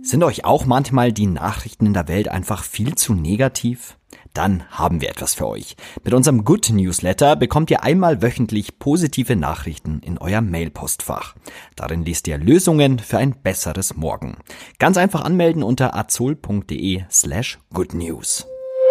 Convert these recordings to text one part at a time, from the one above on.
Sind euch auch manchmal die Nachrichten in der Welt einfach viel zu negativ? Dann haben wir etwas für euch. Mit unserem Good Newsletter bekommt ihr einmal wöchentlich positive Nachrichten in euer Mailpostfach. Darin liest ihr Lösungen für ein besseres Morgen. Ganz einfach anmelden unter azol.de/goodnews.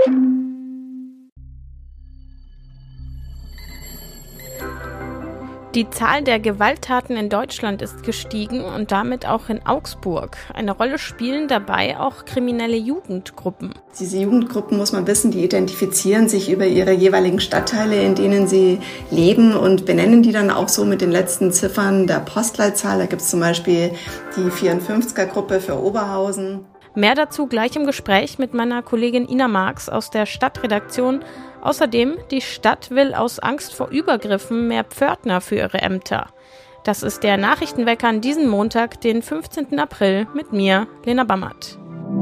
Die Zahl der Gewalttaten in Deutschland ist gestiegen und damit auch in Augsburg. Eine Rolle spielen dabei auch kriminelle Jugendgruppen. Diese Jugendgruppen, muss man wissen, die identifizieren sich über ihre jeweiligen Stadtteile, in denen sie leben und benennen die dann auch so mit den letzten Ziffern der Postleitzahl. Da gibt es zum Beispiel die 54er-Gruppe für Oberhausen. Mehr dazu gleich im Gespräch mit meiner Kollegin Ina Marx aus der Stadtredaktion. Außerdem, die Stadt will aus Angst vor Übergriffen mehr Pförtner für ihre Ämter. Das ist der Nachrichtenwecker an diesem Montag, den 15. April, mit mir, Lena Bammert.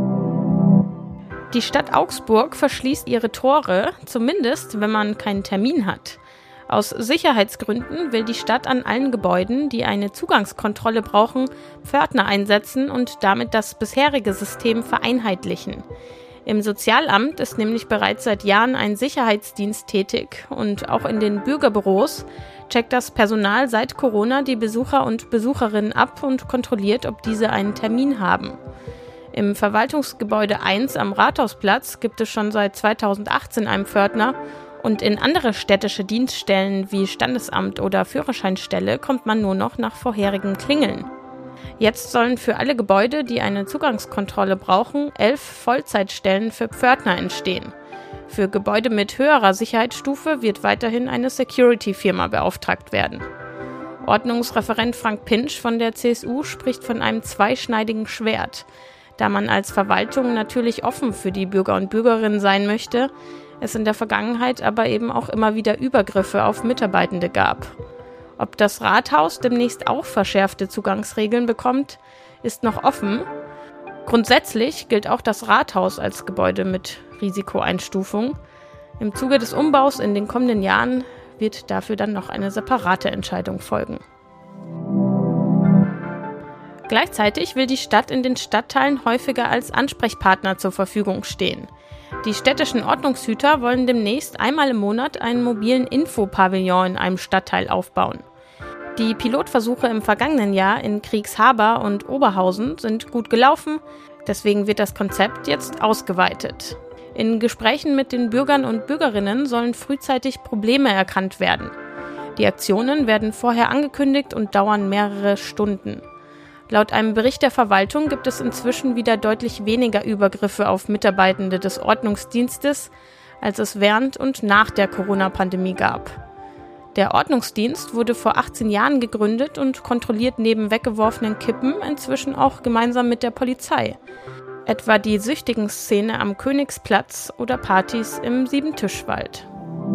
Die Stadt Augsburg verschließt ihre Tore, zumindest wenn man keinen Termin hat. Aus Sicherheitsgründen will die Stadt an allen Gebäuden, die eine Zugangskontrolle brauchen, Pförtner einsetzen und damit das bisherige System vereinheitlichen. Im Sozialamt ist nämlich bereits seit Jahren ein Sicherheitsdienst tätig und auch in den Bürgerbüros checkt das Personal seit Corona die Besucher und Besucherinnen ab und kontrolliert, ob diese einen Termin haben. Im Verwaltungsgebäude 1 am Rathausplatz gibt es schon seit 2018 einen Pförtner und in andere städtische Dienststellen wie Standesamt oder Führerscheinstelle kommt man nur noch nach vorherigem Klingeln. Jetzt sollen für alle Gebäude, die eine Zugangskontrolle brauchen, 11 Vollzeitstellen für Pförtner entstehen. Für Gebäude mit höherer Sicherheitsstufe wird weiterhin eine Security-Firma beauftragt werden. Ordnungsreferent Frank Pinsch von der CSU spricht von einem zweischneidigen Schwert. Da man als Verwaltung natürlich offen für die Bürger und Bürgerinnen sein möchte, es in der Vergangenheit aber eben auch immer wieder Übergriffe auf Mitarbeitende gab. Ob das Rathaus demnächst auch verschärfte Zugangsregeln bekommt, ist noch offen. Grundsätzlich gilt auch das Rathaus als Gebäude mit Risikoeinstufung. Im Zuge des Umbaus in den kommenden Jahren wird dafür dann noch eine separate Entscheidung folgen. Gleichzeitig will die Stadt in den Stadtteilen häufiger als Ansprechpartner zur Verfügung stehen. Die städtischen Ordnungshüter wollen demnächst einmal im Monat einen mobilen Infopavillon in einem Stadtteil aufbauen. Die Pilotversuche im vergangenen Jahr in Kriegshaber und Oberhausen sind gut gelaufen, deswegen wird das Konzept jetzt ausgeweitet. In Gesprächen mit den Bürgern und Bürgerinnen sollen frühzeitig Probleme erkannt werden. Die Aktionen werden vorher angekündigt und dauern mehrere Stunden. Laut einem Bericht der Verwaltung gibt es inzwischen wieder deutlich weniger Übergriffe auf Mitarbeitende des Ordnungsdienstes, als es während und nach der Corona-Pandemie gab. Der Ordnungsdienst wurde vor 18 Jahren gegründet und kontrolliert neben weggeworfenen Kippen inzwischen auch gemeinsam mit der Polizei. Etwa die Süchtigen-Szene am Königsplatz oder Partys im Siebentischwald.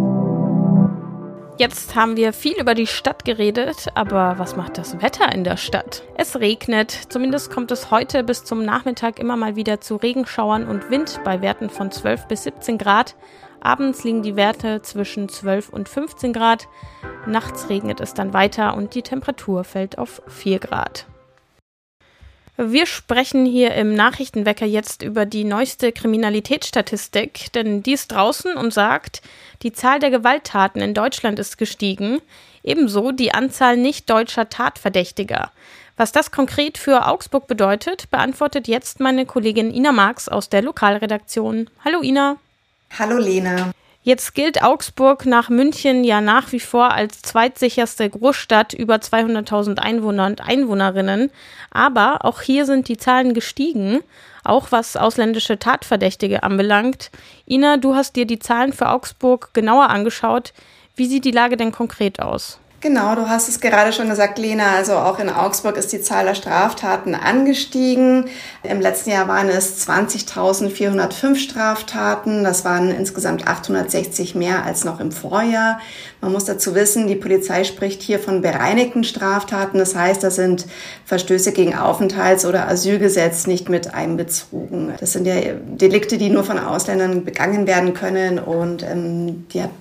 Jetzt haben wir viel über die Stadt geredet, aber was macht das Wetter in der Stadt? Es regnet, zumindest kommt es heute bis zum Nachmittag immer mal wieder zu Regenschauern und Wind bei Werten von 12 bis 17 Grad. Abends liegen die Werte zwischen 12 und 15 Grad. Nachts regnet es dann weiter und die Temperatur fällt auf 4 Grad. Wir sprechen hier im Nachrichtenwecker jetzt über die neueste Kriminalitätsstatistik, denn die ist draußen und sagt, die Zahl der Gewalttaten in Deutschland ist gestiegen, ebenso die Anzahl nicht-deutscher Tatverdächtiger. Was das konkret für Augsburg bedeutet, beantwortet jetzt meine Kollegin Ina Marx aus der Lokalredaktion. Hallo Ina. Hallo Lena. Jetzt gilt Augsburg nach München ja nach wie vor als zweitsicherste Großstadt über 200.000 Einwohner und Einwohnerinnen. Aber auch hier sind die Zahlen gestiegen, auch was ausländische Tatverdächtige anbelangt. Ina, du hast dir die Zahlen für Augsburg genauer angeschaut. Wie sieht die Lage denn konkret aus? Genau, du hast es gerade schon gesagt, Lena. Also auch in Augsburg ist die Zahl der Straftaten angestiegen. Im letzten Jahr waren es 20.405 Straftaten. Das waren insgesamt 860 mehr als noch im Vorjahr. Man muss dazu wissen, die Polizei spricht hier von bereinigten Straftaten. Das heißt, da sind Verstöße gegen Aufenthalts- oder Asylgesetz nicht mit einbezogen. Das sind ja Delikte, die nur von Ausländern begangen werden können. Und die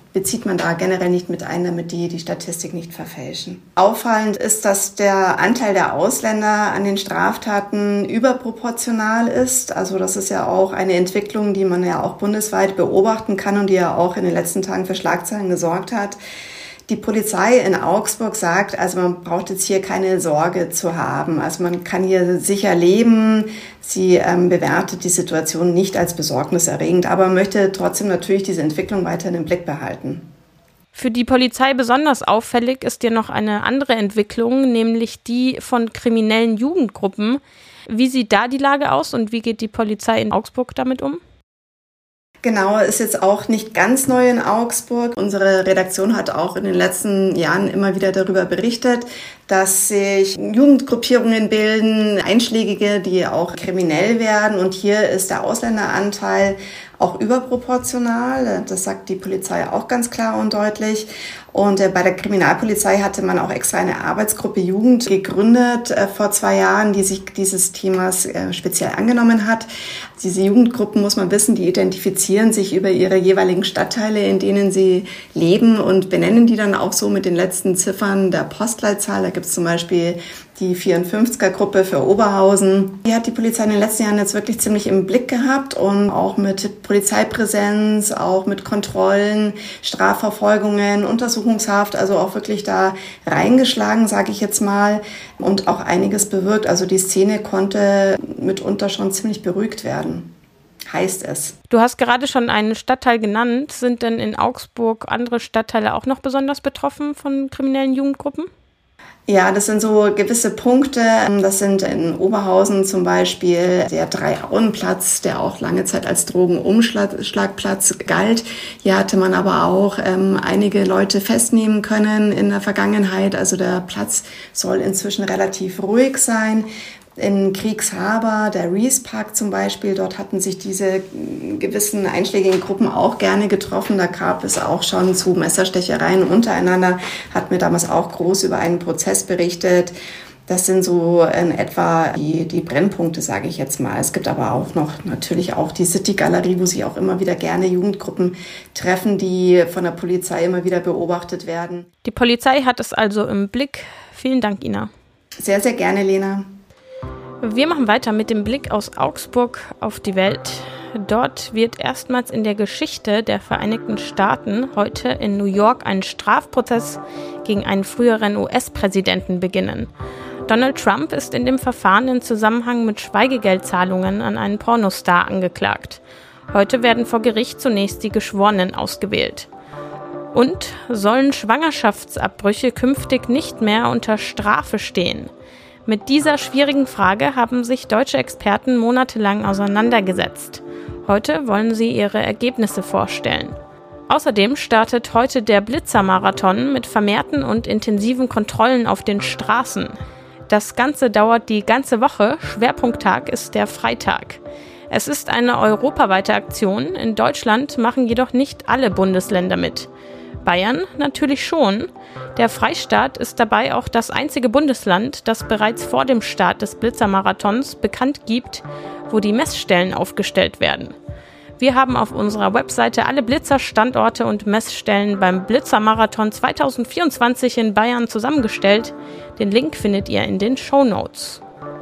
bezieht man da generell nicht mit ein, damit die Statistik nicht verfälschen. Auffallend ist, dass der Anteil der Ausländer an den Straftaten überproportional ist. Also das ist ja auch eine Entwicklung, die man ja auch bundesweit beobachten kann und die ja auch in den letzten Tagen für Schlagzeilen gesorgt hat. Die Polizei in Augsburg sagt, also man braucht jetzt hier keine Sorge zu haben. Also man kann hier sicher leben. Sie bewertet die Situation nicht als besorgniserregend, aber möchte trotzdem natürlich diese Entwicklung weiterhin im Blick behalten. Für die Polizei besonders auffällig ist ja noch eine andere Entwicklung, nämlich die von kriminellen Jugendgruppen. Wie sieht da die Lage aus und wie geht die Polizei in Augsburg damit um? Genau, ist jetzt auch nicht ganz neu in Augsburg. Unsere Redaktion hat auch in den letzten Jahren immer wieder darüber berichtet, dass sich Jugendgruppierungen bilden, einschlägige, die auch kriminell werden. Und hier ist der Ausländeranteil auch überproportional. Das sagt die Polizei auch ganz klar und deutlich. Und bei der Kriminalpolizei hatte man auch extra eine Arbeitsgruppe Jugend gegründet vor 2 Jahren, die sich dieses Themas speziell angenommen hat. Diese Jugendgruppen, muss man wissen, die identifizieren sich über ihre jeweiligen Stadtteile, in denen sie leben und benennen die dann auch so mit den letzten Ziffern der Postleitzahl. Da gibt es zum Beispiel die 54er-Gruppe für Oberhausen. Die hat die Polizei in den letzten Jahren jetzt wirklich ziemlich im Blick gehabt und auch mit Polizeipräsenz, auch mit Kontrollen, Strafverfolgungen, Untersuchungshaft, also auch wirklich da reingeschlagen, sage ich jetzt mal, und auch einiges bewirkt. Also die Szene konnte mitunter schon ziemlich beruhigt werden, heißt es. Du hast gerade schon einen Stadtteil genannt. Sind denn in Augsburg andere Stadtteile auch noch besonders betroffen von kriminellen Jugendgruppen? Ja, das sind so gewisse Punkte. Das sind in Oberhausen zum Beispiel der Dreiauenplatz, der auch lange Zeit als Drogenumschlagplatz galt. Hier hatte man aber auch einige Leute festnehmen können in der Vergangenheit. Also der Platz soll inzwischen relativ ruhig sein. In Kriegshaber, der Rees Park zum Beispiel, dort hatten sich diese gewissen einschlägigen Gruppen auch gerne getroffen. Da gab es auch schon zu Messerstechereien untereinander, hat mir damals auch groß über einen Prozess berichtet. Das sind so in etwa die Brennpunkte, sage ich jetzt mal. Es gibt aber auch noch natürlich auch die City-Galerie, wo sich auch immer wieder gerne Jugendgruppen treffen, die von der Polizei immer wieder beobachtet werden. Die Polizei hat es also im Blick. Vielen Dank, Ina. Sehr, sehr gerne, Lena. Wir machen weiter mit dem Blick aus Augsburg auf die Welt. Dort wird erstmals in der Geschichte der Vereinigten Staaten heute in New York ein Strafprozess gegen einen früheren US-Präsidenten beginnen. Donald Trump ist in dem Verfahren in Zusammenhang mit Schweigegeldzahlungen an einen Pornostar angeklagt. Heute werden vor Gericht zunächst die Geschworenen ausgewählt. Und sollen Schwangerschaftsabbrüche künftig nicht mehr unter Strafe stehen? Mit dieser schwierigen Frage haben sich deutsche Experten monatelang auseinandergesetzt. Heute wollen sie ihre Ergebnisse vorstellen. Außerdem startet heute der Blitzermarathon mit vermehrten und intensiven Kontrollen auf den Straßen. Das Ganze dauert die ganze Woche, Schwerpunkttag ist der Freitag. Es ist eine europaweite Aktion, in Deutschland machen jedoch nicht alle Bundesländer mit. Bayern natürlich schon. Der Freistaat ist dabei auch das einzige Bundesland, das bereits vor dem Start des Blitzermarathons bekannt gibt, wo die Messstellen aufgestellt werden. Wir haben auf unserer Webseite alle Blitzerstandorte und Messstellen beim Blitzermarathon 2024 in Bayern zusammengestellt. Den Link findet ihr in den Shownotes.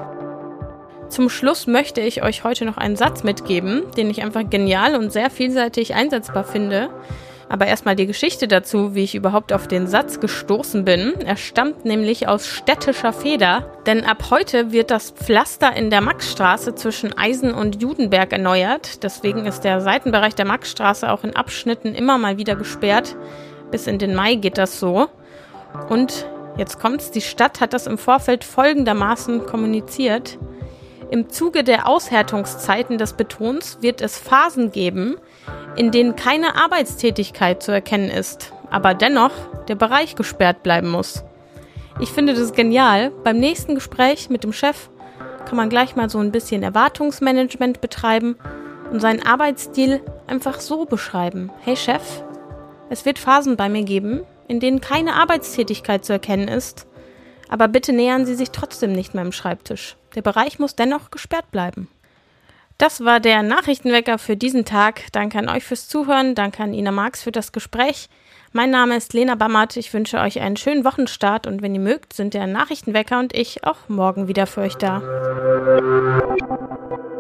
Zum Schluss möchte ich euch heute noch einen Satz mitgeben, den ich einfach genial und sehr vielseitig einsetzbar finde. Aber erstmal die Geschichte dazu, wie ich überhaupt auf den Satz gestoßen bin. Er stammt nämlich aus städtischer Feder, denn ab heute wird das Pflaster in der Maxstraße zwischen Eisen und Judenberg erneuert. Deswegen ist der Seitenbereich der Maxstraße auch in Abschnitten immer mal wieder gesperrt. Bis in den Mai geht das so. Und jetzt kommt's, die Stadt hat das im Vorfeld folgendermaßen kommuniziert. Im Zuge der Aushärtungszeiten des Betons wird es Phasen geben, in denen keine Arbeitstätigkeit zu erkennen ist, aber dennoch der Bereich gesperrt bleiben muss. Ich finde das genial. Beim nächsten Gespräch mit dem Chef kann man gleich mal so ein bisschen Erwartungsmanagement betreiben und seinen Arbeitsstil einfach so beschreiben. Hey Chef, es wird Phasen bei mir geben, in denen keine Arbeitstätigkeit zu erkennen ist, aber bitte nähern Sie sich trotzdem nicht meinem Schreibtisch. Der Bereich muss dennoch gesperrt bleiben. Das war der Nachrichtenwecker für diesen Tag. Danke an euch fürs Zuhören, danke an Ina Marx für das Gespräch. Mein Name ist Lena Bammert, ich wünsche euch einen schönen Wochenstart und wenn ihr mögt, sind der Nachrichtenwecker und ich auch morgen wieder für euch da.